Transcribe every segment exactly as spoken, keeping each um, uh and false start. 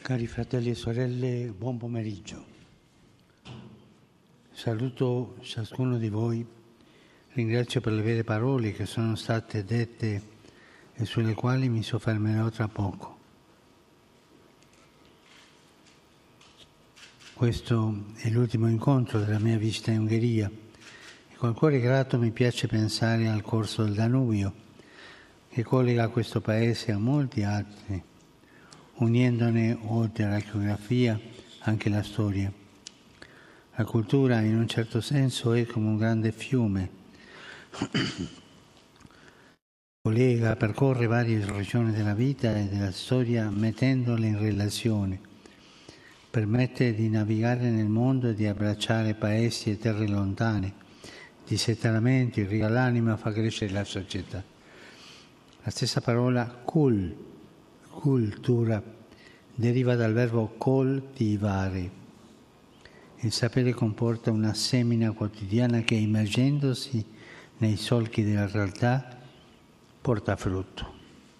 Cari fratelli e sorelle, buon pomeriggio. Saluto ciascuno di voi, ringrazio per le vere parole che sono state dette e sulle quali mi soffermerò tra poco. Questo è l'ultimo incontro della mia visita in Ungheria e col cuore grato mi piace pensare al corso del Danubio che collega questo paese a molti altri, unendone oltre alla geografia anche la storia. La cultura in un certo senso è come un grande fiume, collega, percorre varie regioni della vita e della storia mettendole in relazione, permette di navigare nel mondo e di abbracciare paesi e terre lontane, di settaramenti, riga l'anima, fa crescere la società. La stessa parola kul, cultura, deriva dal verbo coltivare. Il sapere comporta una semina quotidiana che, immergendosi nei solchi della realtà, porta frutto.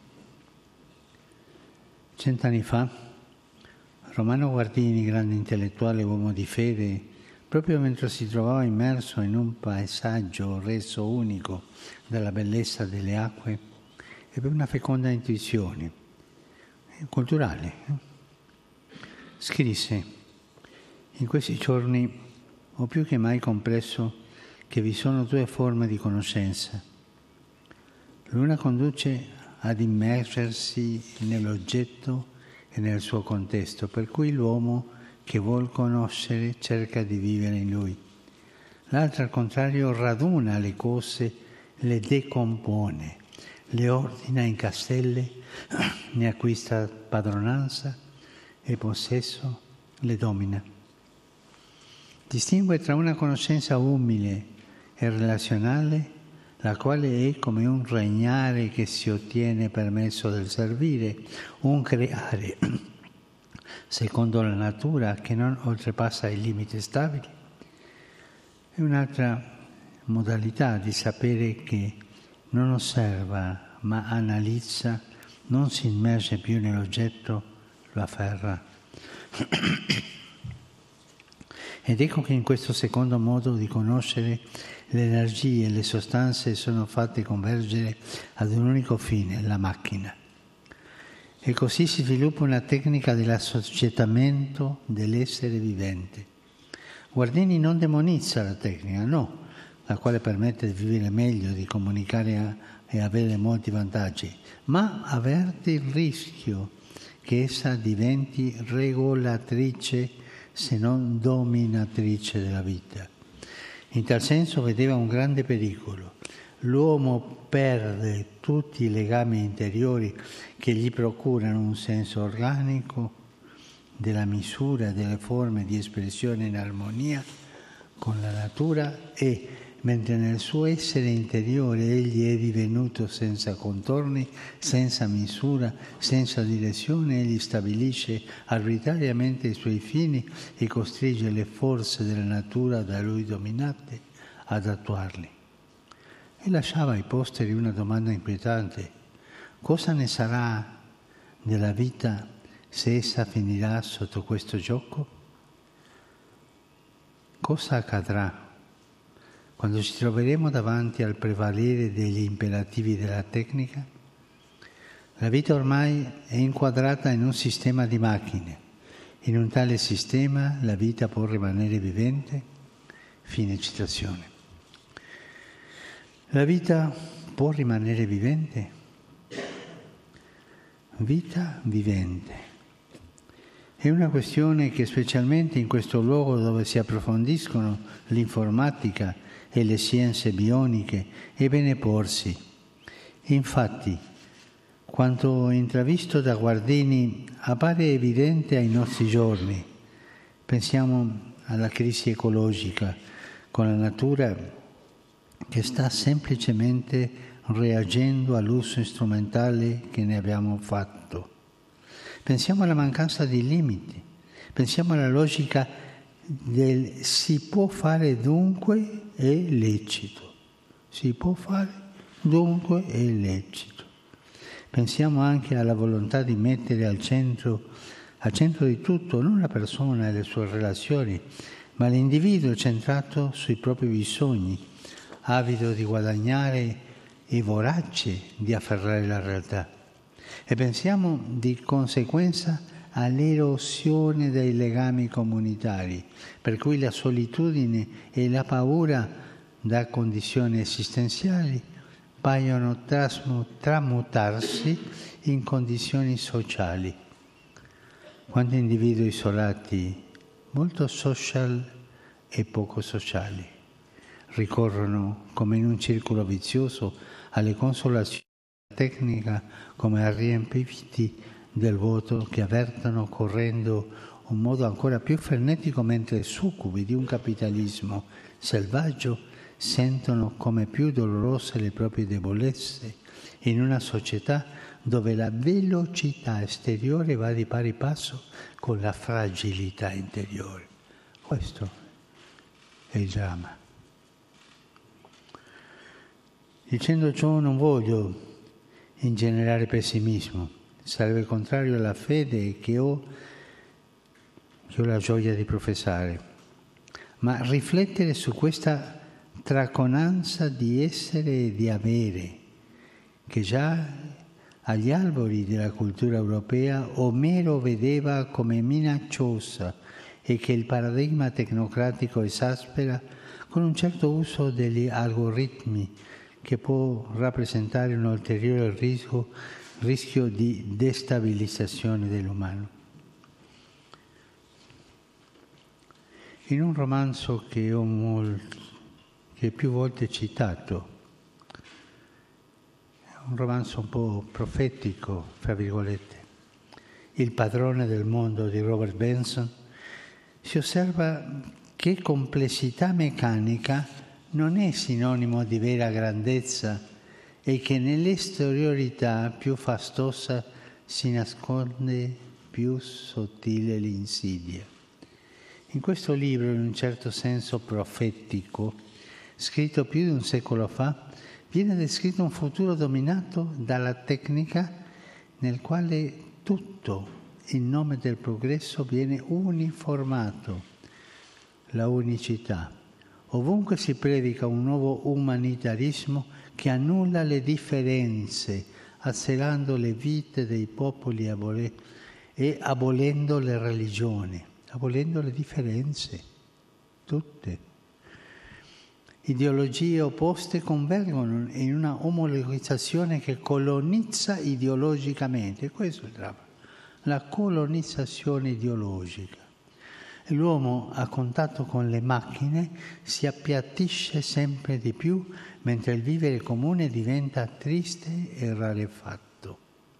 Cent'anni fa, Romano Guardini, grande intellettuale, uomo di fede, proprio mentre si trovava immerso in un paesaggio reso unico dalla bellezza delle acque, ebbe una feconda intuizione culturale. Scrisse: in questi giorni ho più che mai compreso che vi sono due forme di conoscenza. L'una conduce ad immergersi nell'oggetto e nel suo contesto, per cui l'uomo che vuol conoscere cerca di vivere in lui. L'altra, al contrario, raduna le cose, le decompone, le ordina in castelle, ne acquista padronanza e possesso, le domina. Distingue tra una conoscenza umile e relazionale, la quale è come un regnare che si ottiene per mezzo del servire, un creare secondo la natura che non oltrepassa i limiti stabili, e un'altra modalità di sapere che non osserva ma analizza, non si immerge più nell'oggetto, lo afferra. Ed ecco che in questo secondo modo di conoscere le energie e le sostanze sono fatte convergere ad un unico fine, la macchina. E così si sviluppa una tecnica dell'assoggettamento dell'essere vivente. Guardini non demonizza la tecnica, no, la quale permette di vivere meglio, di comunicare a, e avere molti vantaggi, ma avverte il rischio che essa diventi regolatrice se non dominatrice della vita. In tal senso vedeva un grande pericolo. L'uomo perde tutti i legami interiori che gli procurano un senso organico della misura, delle forme di espressione in armonia con la natura e, mentre nel suo essere interiore egli è divenuto senza contorni, senza misura, senza direzione, egli stabilisce arbitrariamente i suoi fini e costringe le forze della natura da lui dominate ad attuarli. E lasciava ai posteri una domanda inquietante: cosa ne sarà della vita se essa finirà sotto questo gioco? Cosa accadrà quando ci troveremo davanti al prevalere degli imperativi della tecnica? La vita ormai è inquadrata in un sistema di macchine. In un tale sistema la vita può rimanere vivente? Fine citazione. La vita può rimanere vivente? Vita vivente. È una questione che, specialmente in questo luogo dove si approfondiscono l'informatica e le scienze bioniche, è bene porsi. Infatti, quanto intravisto da Guardini appare evidente ai nostri giorni. Pensiamo alla crisi ecologica, con la natura che sta semplicemente reagendo all'uso strumentale che ne abbiamo fatto. Pensiamo alla mancanza di limiti, pensiamo alla logica del si può fare dunque è lecito, si può fare dunque è lecito. Pensiamo anche alla volontà di mettere al centro Al centro di tutto non la persona e le sue relazioni, ma l'individuo centrato sui propri bisogni, avido di guadagnare e vorace di afferrare la realtà. E pensiamo di conseguenza all'erosione dei legami comunitari, per cui la solitudine e la paura da condizioni esistenziali paiono tramutarsi in condizioni sociali. Quanti individui isolati, molto social e poco sociali, ricorrono come in un circolo vizioso alle consolazioni tecnica come a riempiti del vuoto che avvertono correndo un modo ancora più frenetico, mentre succubi di un capitalismo selvaggio sentono come più dolorose le proprie debolezze in una società dove la velocità esteriore va di pari passo con la fragilità interiore. Questo è il dramma. Dicendo ciò non voglio ingenerare pessimismo, sarebbe contrario alla fede che ho, che ho la gioia di professare, ma riflettere su questa traconanza di essere e di avere, che già agli albori della cultura europea Omero vedeva come minacciosa e che il paradigma tecnocratico esaspera con un certo uso degli algoritmi che può rappresentare un ulteriore rischio, rischio di destabilizzazione dell'umano. In un romanzo che ho molto, che più volte citato, un romanzo un po' profetico, fra virgolette, Il padrone del mondo di Robert Benson, si osserva che complessità meccanica non è sinonimo di vera grandezza e che nell'esteriorità più fastosa si nasconde più sottile l'insidia. In questo libro, in un certo senso profetico, scritto più di un secolo fa, viene descritto un futuro dominato dalla tecnica nel quale tutto, in nome del progresso, viene uniformato, la unicità. Ovunque si predica un nuovo umanitarismo che annulla le differenze, azzelando le vite dei popoli abole- e abolendo le religioni, abolendo le differenze, tutte. Ideologie opposte convergono in una omologizzazione che colonizza ideologicamente. Questo è il dramma, la colonizzazione ideologica. L'uomo a contatto con le macchine si appiattisce sempre di più, mentre il vivere comune diventa triste e rarefatto.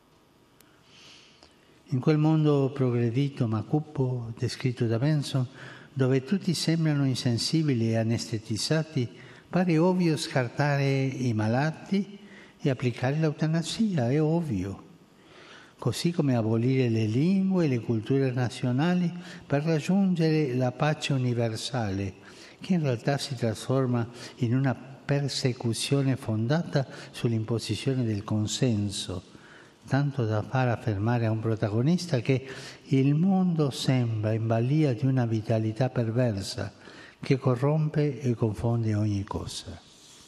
In quel mondo progredito ma cupo, descritto da Benson, dove tutti sembrano insensibili e anestetizzati, pare ovvio scartare i malati e applicare l'eutanasia, è ovvio. Così come abolire le lingue e le culture nazionali per raggiungere la pace universale, che in realtà si trasforma in una persecuzione fondata sull'imposizione del consenso, tanto da far affermare a un protagonista che il mondo sembra in balia di una vitalità perversa che corrompe e confonde ogni cosa.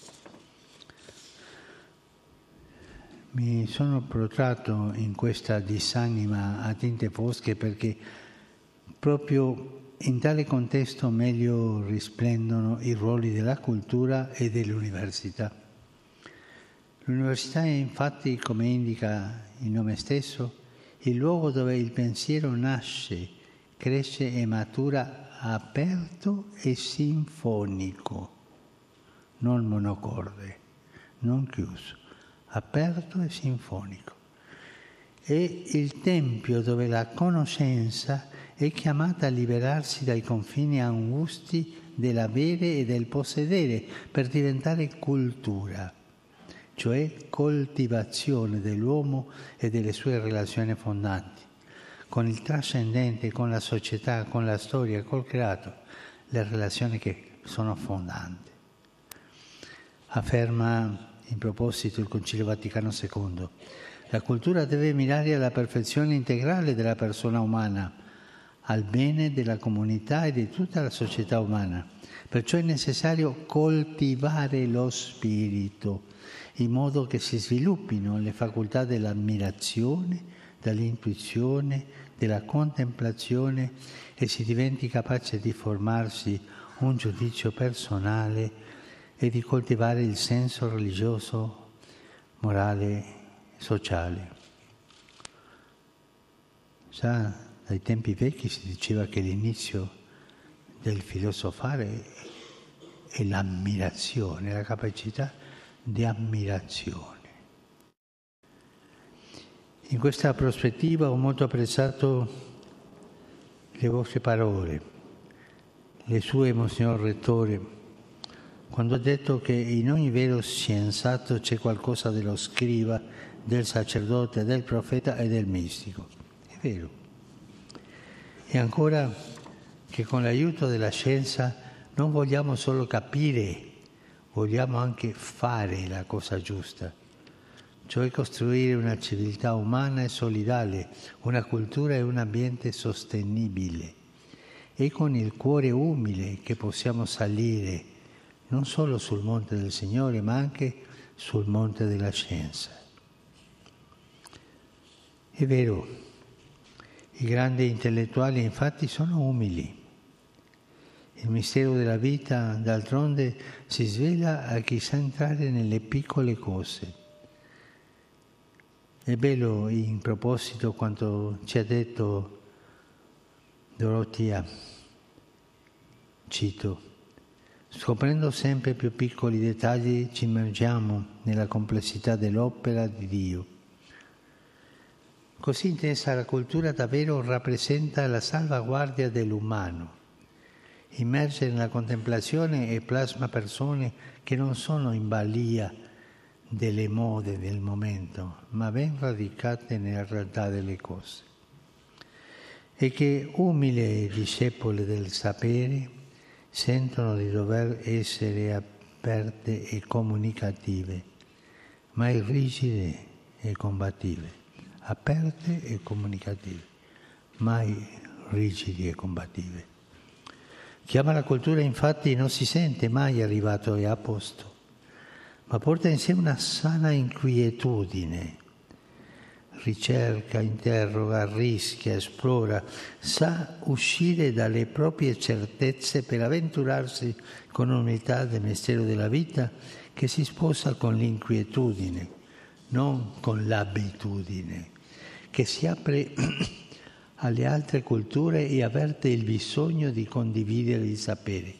Mi sono protratto in questa disanima a tinte fosche perché proprio in tale contesto meglio risplendono i ruoli della cultura e dell'università. L'università è infatti, come indica il nome stesso, il luogo dove il pensiero nasce, cresce e matura aperto e sinfonico, non monocorde, non chiuso, aperto e sinfonico. È il tempio dove la conoscenza è chiamata a liberarsi dai confini angusti dell'avere e del possedere per diventare cultura, cioè coltivazione dell'uomo e delle sue relazioni fondanti, con il trascendente, con la società, con la storia, col creato, le relazioni che sono fondanti. Afferma in proposito il Concilio Vaticano secondo, La cultura deve mirare alla perfezione integrale della persona umana, al bene della comunità e di tutta la società umana. Perciò è necessario coltivare lo spirito, in modo che si sviluppino le facoltà dell'ammirazione, dell'intuizione, della contemplazione e si diventi capace di formarsi un giudizio personale e di coltivare il senso religioso, morale, sociale. Già dai tempi vecchi si diceva che l'inizio del filosofare è l'ammirazione, la capacità di ammirazione. In questa prospettiva ho molto apprezzato le vostre parole, le sue, Monsignor Rettore, quando ha detto che in ogni vero scienziato c'è qualcosa dello scriba, del sacerdote, del profeta e del mistico. È vero. E ancora che con l'aiuto della scienza non vogliamo solo capire, vogliamo anche fare la cosa giusta, cioè costruire una civiltà umana e solidale, una cultura e un ambiente sostenibile. È con il cuore umile che possiamo salire non solo sul monte del Signore, ma anche sul monte della scienza. È vero, i grandi intellettuali infatti sono umili. Il mistero della vita, d'altronde, si svela a chi sa entrare nelle piccole cose. È bello in proposito quanto ci ha detto Dorothea, cito, scoprendo sempre più piccoli dettagli ci immergiamo nella complessità dell'opera di Dio. Così intesa la cultura davvero rappresenta la salvaguardia dell'umano. Immerge nella contemplazione e plasma persone che non sono in balia delle mode del momento, ma ben radicate nella realtà delle cose. E che umili discepoli del sapere sentono di dover essere aperte e comunicative, mai rigide e combattive. Aperte e comunicative, mai rigidi e combattive. Chi ama la cultura infatti non si sente mai arrivato e a posto, ma porta in sé una sana inquietudine. Ricerca, interroga, rischia, esplora, sa uscire dalle proprie certezze per avventurarsi con umiltà del mistero della vita che si sposa con l'inquietudine, non con l'abitudine, che si apre alle altre culture e avverte il bisogno di condividere il sapere.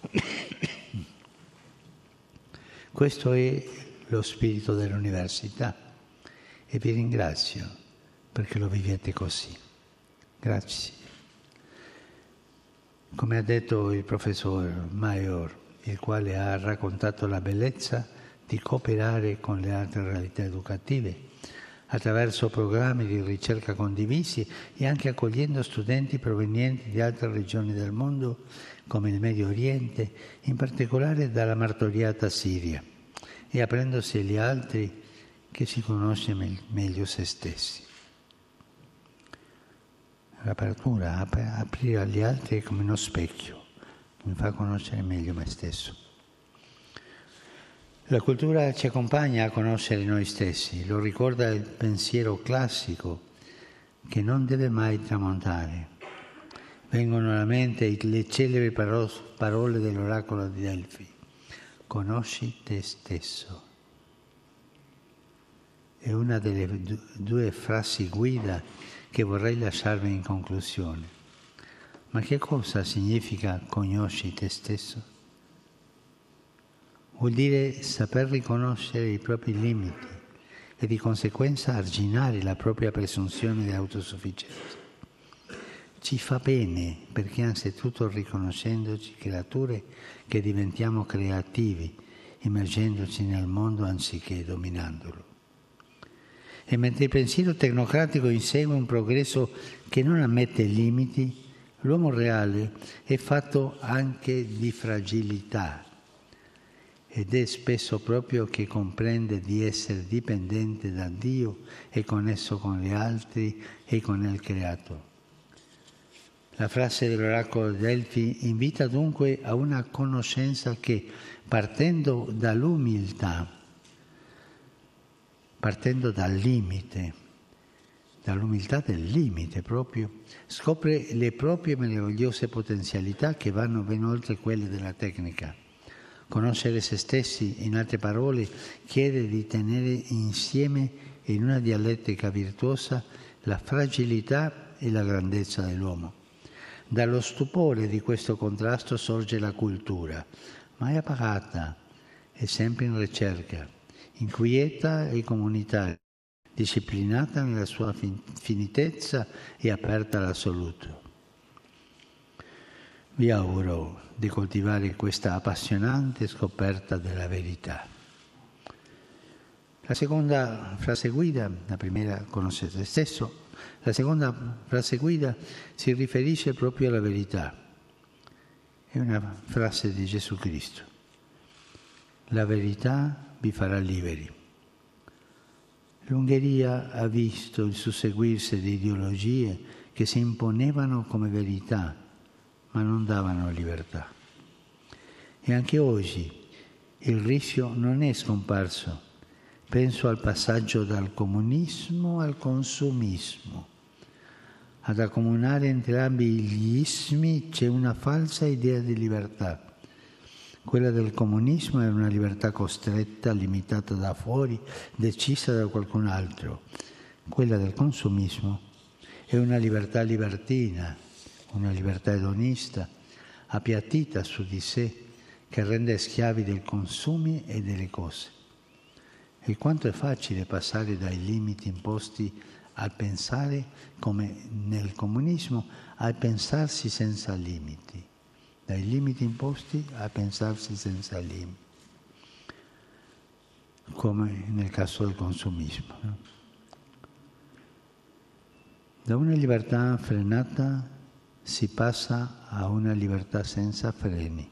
Questo è lo spirito dell'università e vi ringrazio perché lo vivete così. Grazie. Come ha detto il professor Maior, il quale ha raccontato la bellezza di cooperare con le altre realtà educative attraverso programmi di ricerca condivisi e anche accogliendo studenti provenienti di altre regioni del mondo, come il Medio Oriente, in particolare dalla martoriata Siria, e aprendosi agli altri che si conosce meglio se stessi. L'apertura, aprire agli altri è come uno specchio, mi fa conoscere meglio me stesso. La cultura ci accompagna a conoscere noi stessi, lo ricorda il pensiero classico che non deve mai tramontare. Vengono alla mente le celebri parole dell'oracolo di Delfi: conosci te stesso. È una delle due frasi guida che vorrei lasciarvi in conclusione. Ma che cosa significa conosci te stesso? Vuol dire saper riconoscere i propri limiti e di conseguenza arginare la propria presunzione di autosufficienza. Ci fa bene perché anzitutto riconoscendoci creature che diventiamo creativi, immergendoci nel mondo anziché dominandolo. E mentre il pensiero tecnocratico insegue un progresso che non ammette limiti, l'uomo reale è fatto anche di fragilità. ed è spesso proprio che comprende di essere dipendente da Dio e connesso con gli altri e con il Creato. La frase dell'oracolo di Delfi invita dunque a una conoscenza che, partendo dall'umiltà, partendo dal limite, dall'umiltà del limite proprio, scopre le proprie meravigliose potenzialità che vanno ben oltre quelle della tecnica. Conoscere se stessi, in altre parole, chiede di tenere insieme in una dialettica virtuosa la fragilità e la grandezza dell'uomo. Dallo stupore di questo contrasto sorge la cultura, mai appagata e sempre in ricerca, inquieta e comunitaria, disciplinata nella sua finitezza e aperta all'assoluto. Vi auguro di coltivare questa appassionante scoperta della verità. La seconda frase guida, la prima conosce se stesso, la seconda frase guida si riferisce proprio alla verità. È una frase di Gesù Cristo. La verità vi farà liberi. L'Ungheria ha visto il susseguirsi di ideologie che si imponevano come verità, ma non davano libertà. E anche oggi il rischio non è scomparso. Penso al passaggio dal comunismo al consumismo. Ad accomunare entrambi gli ismi c'è una falsa idea di libertà. Quella del comunismo è una libertà costretta, limitata da fuori, decisa da qualcun altro. Quella del consumismo è una libertà libertina, una libertà edonista, appiattita su di sé, che rende schiavi dei consumi e delle cose. E quanto è facile passare dai limiti imposti al pensare, come nel comunismo, al pensarsi senza limiti. Dai limiti imposti a pensarsi senza limiti, come nel caso del consumismo. No? Da una libertà frenata si passa a una libertà senza freni.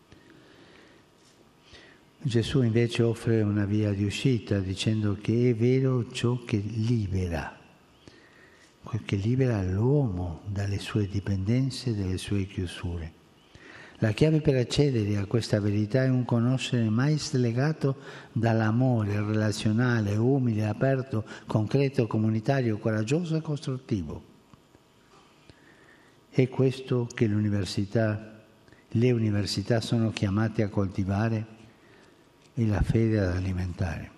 Gesù invece offre una via di uscita dicendo che è vero ciò che libera, che libera l'uomo dalle sue dipendenze e dalle sue chiusure. La chiave per accedere a questa verità è un conoscere mai slegato dall'amore relazionale, umile, aperto, concreto, comunitario, coraggioso e costruttivo. È questo che l'università, le università sono chiamate a coltivare e la fede ad alimentare.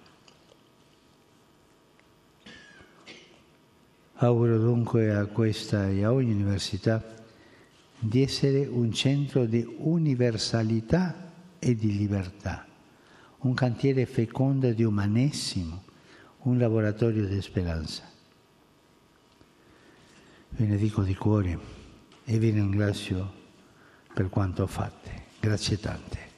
Auguro dunque a questa e a ogni università di essere un centro di universalità e di libertà, un cantiere fecondo di umanesimo, un laboratorio di speranza. Ve ne dico di cuore e vi ringrazio per quanto fate. Grazie tante.